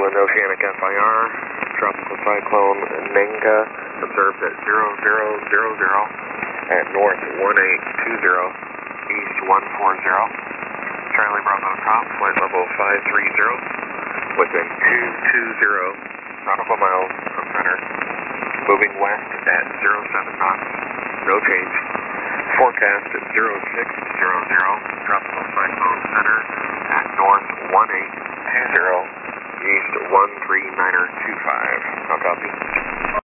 Wind Oceanic FIR, Tropical Cyclone Nenga, observed at 0000 at north 1820, east 140. Charlie Bravo top, flight level 530, within 220 nautical miles